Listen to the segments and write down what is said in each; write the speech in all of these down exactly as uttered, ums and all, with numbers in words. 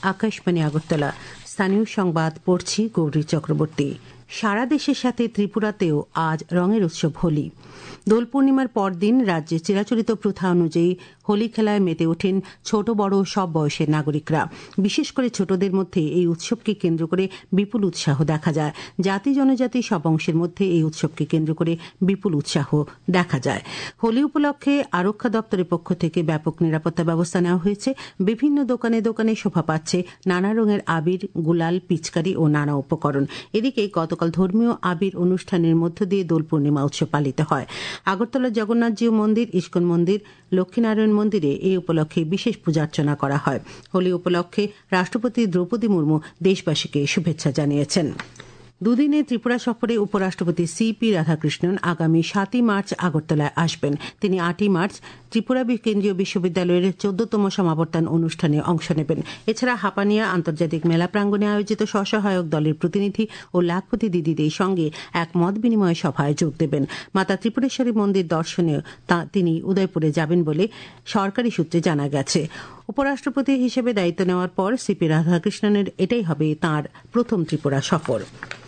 আকাশবাণী আগরতলা। স্থানীয় সংবাদ পড়ছি গৌরী চক্রবর্তী। সারা দেশের সাথে ত্রিপুরাতেও আজ রঙের উৎসব হোলি। দোল পূর্ণিমার পরদিন রাজ্যে চিরাচরিত প্রথা অনুযায়ী হোলি খেলায় মেতে ওঠেন ছোট বড় সব বয়সের নাগরিকরা। বিশেষ করে ছোটদের মধ্যে এই উৎসবকে কেন্দ্র করে বিপুল উৎসাহ দেখা যায়। জাতি জনজাতি সব অংশের মধ্যে এই উৎসবকে কেন্দ্র করে বিপুল উৎসাহ দেখা যায়। হোলি উপলক্ষে আরক্ষা দপ্তরের পক্ষ থেকে ব্যাপক নিরাপত্তা ব্যবস্থা নেওয়া হয়েছে। বিভিন্ন দোকানে দোকানে শোভা পাচ্ছে নানা রঙের আবির, গুলাল, পিচকারি ও নানা উপকরণ। এদিকে গতকাল ধর্মীয় আবির অনুষ্ঠানের মধ্য দিয়ে দোল পূর্ণিমা উৎসব পালিত হয়। আগরতলার জগন্নাথজিউ মন্দির, ইস্কন মন্দির, লক্ষ্মীনারায়ণ মন্দিরে এই উপলক্ষে বিশেষ পূজার্চনা করা হয়। হোলি উপলক্ষে রাষ্ট্রপতি দ্রৌপদী মুর্মু দেশবাসীকে শুভেচ্ছা জানিয়েছেন। দুদিনের ত্রিপুরা সফরে উপরাষ্ট্রপতি সিপি রাধাকৃষ্ণন আগামী সাতই মার্চ আগরতলায় আসবেন। তিনি আটই মার্চ ত্রিপুরা কেন্দ্রীয় বিশ্ববিদ্যালয়ের চোদ্দতম সমাবর্তন অনুষ্ঠানে অংশ নেবেন। এছাড়া হাপানিয়া আন্তর্জাতিক মেলা প্রাঙ্গণে আয়োজিত স্বসহায়ক দলের প্রতিনিধি ও লাখপতি দিদিদের সঙ্গে এক মত বিনিময় সভায় যোগ দেবেন। মাতা ত্রিপুরেশ্বরী মন্দির দর্শনে তিনি উদয়পুরে যাবেন বলে সরকারি সূত্রে জানা গেছে। উপরাষ্ট্রপতি হিসেবে দায়িত্ব নেওয়ার পর সিপি রাধাকৃষ্ণনের এটাই হবে তাঁর প্রথম ত্রিপুরা সফর।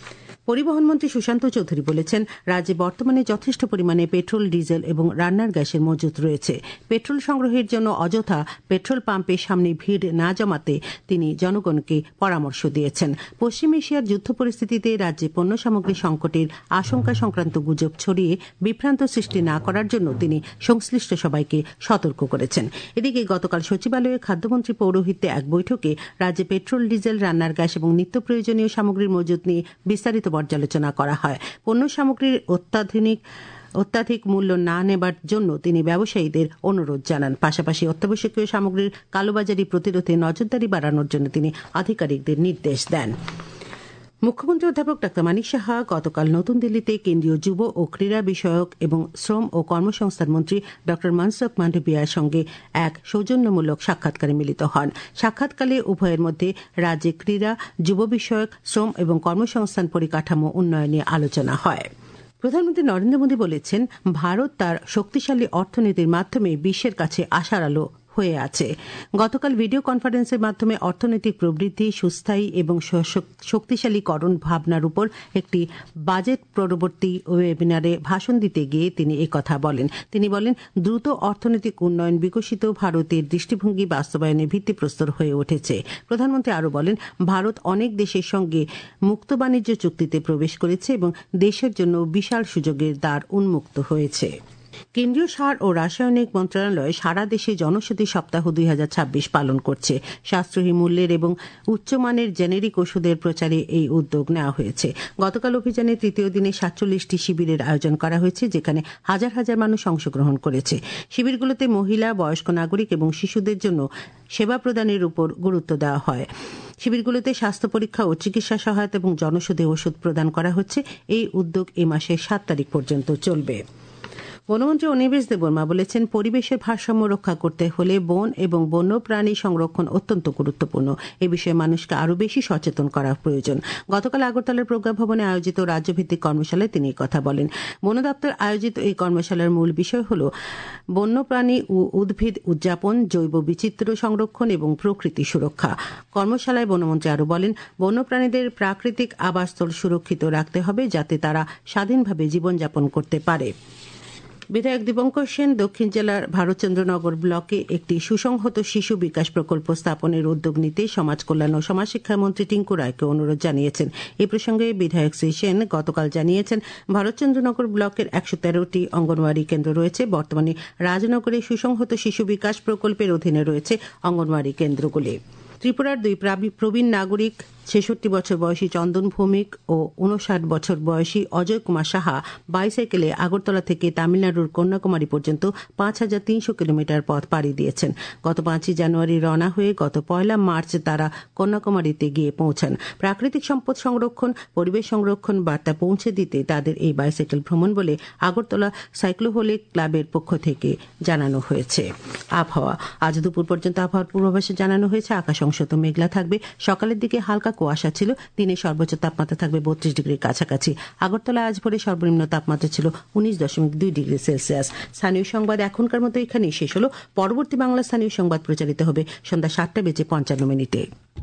পরিবহন মন্ত্রী সুশান্ত চৌধুরী বলেছেন, রাজ্যে বর্তমানে যথেষ্ট পরিমাণে পেট্রোল, ডিজেল এবং রান্নার গ্যাসের মজুত রয়েছে। পেট্রোল সংগ্রহের জন্য অযথা পেট্রোল পাম্পের সামনে ভিড় না জমাতে তিনি জনগণকে পরামর্শ দিয়েছেন। পশ্চিম এশিয়ার যুদ্ধ পরিস্থিতিতে রাজ্যে পণ্য সামগ্রী সংকটের আশঙ্কা সংক্রান্ত গুজব ছড়িয়ে বিভ্রান্ত সৃষ্টি না করার জন্য তিনি সংশ্লিষ্ট সবাইকে সতর্ক করেছেন। এদিকে গতকাল সচিবালয়ে খাদ্যমন্ত্রী পৌরোহিত্যে এক বৈঠকে রাজ্যে পেট্রোল, ডিজেল, রান্নার গ্যাস এবং নিত্য প্রয়োজনীয় সামগ্রীর মজুত নিয়ে বিস্তারিত পর্যালোচনা করা হয়। পণ্য সামগ্রীর অত্যাধুনিক অত্যাধিক মূল্য না নেবার জন্য তিনি ব্যবসায়ীদের অনুরোধ জানান। পাশাপাশি অত্যাবশ্যকীয় সামগ্রীর কালোবাজারি প্রতিরোধে নজরদারি বাড়ানোর জন্য তিনি আধিকারিকদের নির্দেশ দেন। মুখ্যমন্ত্রী অধ্যাপক ডাক্তার মানিক সাহা গতকাল নতুন দিল্লিতে কেন্দ্রীয় যুব ও ক্রীড়া বিষয়ক এবং শ্রম ও কর্মসংস্থান মন্ত্রী ডক্টর মনসুখ মান্ডভিয়ার সঙ্গে এক সৌজন্যমূলক সাক্ষাৎকারে মিলিত হন। সাক্ষাৎকালে উভয়ের মধ্যে রাজ্যে ক্রীড়া, যুব বিষয়ক, শ্রম এবং কর্মসংস্থান পরিকাঠামো উন্নয়নে আলোচনা হয়। প্রধানমন্ত্রী নরেন্দ্র মোদী বলেছেন, ভারত তার শক্তিশালী অর্থনীতির মাধ্যমে বিশ্বের কাছে আশার আলো হয়ে আছে। গতকাল ভিডিও কনফারেন্সের মাধ্যমে অর্থনৈতিক প্রবৃদ্ধি, সুস্থায়ী এবং শক্তিশালীকরণ ভাবনার উপর একটি বাজেট পরবর্তী ওয়েবিনারে ভাষণ দিতে গিয়ে তিনি একথা বলেন। তিনি বলেন, দ্রুত অর্থনৈতিক উন্নয়ন বিকশিত ভারতের দৃষ্টিভঙ্গি বাস্তবায়নে ভিত্তিপ্রস্তর হয়ে উঠেছে। প্রধানমন্ত্রী আরও বলেন, ভারত অনেক দেশের সঙ্গে মুক্ত বাণিজ্য চুক্তিতে প্রবেশ করেছে এবং দেশের জন্য বিশাল সুযোগের দ্বার উন্মুক্ত হয়েছে। কেন্দ্রীয় সার ও রাসায়নিক মন্ত্রণালয় সারা দেশে জনৌষধি সপ্তাহ দুই হাজার ছাব্বিশ পালন করছে। সাশ্রয়ী মূল্যের এবং উচ্চমানের জেনেরিক ওষুধের প্রচারে এই উদ্যোগ নেওয়া হয়েছে। গতকাল অভিযানের তৃতীয় দিনে সাতচল্লিশটি শিবিরের আয়োজন করা হয়েছে, যেখানে হাজার হাজার মানুষ অংশগ্রহণ করেছে। শিবিরগুলোতে মহিলা, বয়স্ক নাগরিক এবং শিশুদের জন্য সেবা প্রদানের উপর গুরুত্ব দেওয়া হয়। শিবিরগুলোতে স্বাস্থ্য পরীক্ষা ও চিকিৎসা সহায়তা এবং জনৌষধি ওষুধ প্রদান করা হচ্ছে। এই উদ্যোগ এ মাসের সাত তারিখ পর্যন্ত চলবে। বনমন্ত্রী অনিমেষ দেববর্মা বলেছেন, পরিবেশের ভারসাম্য রক্ষা করতে হলে বন এবং বন্যপ্রাণী সংরক্ষণ অত্যন্ত গুরুত্বপূর্ণ। এ বিষয়ে মানুষকে আরও বেশি সচেতন করা প্রয়োজন। গতকাল আগরতলার প্রজ্ঞা ভবনে আয়োজিত রাজ্যভিত্তিক কর্মশালায় তিনি কথা বলেন। বন দপ্তর আয়োজিত এই কর্মশালার মূল বিষয় হল বন্যপ্রাণী ও উদ্ভিদ উদযাপন, জৈব বিচিত্র সংরক্ষণ এবং প্রকৃতি সুরক্ষা। কর্মশালায় বনমন্ত্রী আরও বলেন, বন্যপ্রাণীদের প্রাকৃতিক আবাসস্থল সুরক্ষিত রাখতে হবে যাতে তারা স্বাধীনভাবে জীবনযাপন করতে পারে। বিধায়ক দীপঙ্কর সেন দক্ষিণ জেলার ভারতচন্দ্রনগর ব্লকে একটি সুসংহত শিশু বিকাশ প্রকল্প স্থাপনের উদ্যোগ নিতে সমাজ কল্যাণ ও সমাজশিক্ষা মন্ত্রী টিঙ্কু রায়কে অনুরোধ জানিয়েছেন। এই প্রসঙ্গে বিধায়ক শ্রী সেন গতকাল জানিয়েছেন, ভারতচন্দ্রনগর ব্লকের একশো তেরোটি অঙ্গনওয়াড়ি কেন্দ্র রয়েছে। বর্তমানে রাজনগরে সুসংহত শিশু বিকাশ প্রকল্পের অধীনে রয়েছে অঙ্গনওয়াড়ি কেন্দ্রগুলি। ত্রিপুরার দুই প্রবীণ নাগরিক ছেষট্টি বছর বয়সী চন্দন ভৌমিক ও উনষাট বছর বয়সী অজয় কুমার সাহা বাইসাইকেলে আগরতলা থেকে তামিলনাড়ুর কন্যাকুমারী পর্যন্ত পাঁচ হাজার তিনশো কিলোমিটার পথ পাড়ি দিয়েছেন। গত পাঁচই জানুয়ারি রওনা হয়ে গত পয়লা মার্চ তারা কন্যাকুমারীতে গিয়ে পৌঁছান। প্রাকৃতিক সম্পদ সংরক্ষণ, পরিবেশ সংরক্ষণ বার্তা পৌঁছে দিতে তাদের এই বাইসাইকেল ভ্রমণ বলে আগরতলা সাইক্লোহোলিক ক্লাবের পক্ষ থেকে জানানো হয়েছে। আবহাওয়া, আজ দুপুর পর্যন্ত আবহাওয়ার পূর্বাভাসে জানানো হয়েছে আকাশ অংশত মেঘলা থাকবে। সকালের দিকে হালকা কুয়াশা ছিল। দিনের সর্বোচ্চ তাপমাত্রা থাকবে বত্রিশ ডিগ্রির কাছাকাছি। আগরতলা আজ ভোরে সর্বনিম্ন তাপমাত্রা ছিল উনিশ দশমিক দুই ডিগ্রি সেলসিয়াস। স্থানীয় সংবাদ এখনকার মতো এখানেই শেষ হলো। পরবর্তী বাংলা স্থানীয় সংবাদ প্রচারিত হবে সন্ধ্যা সাতটা বেজে পঞ্চান্ন মিনিটে।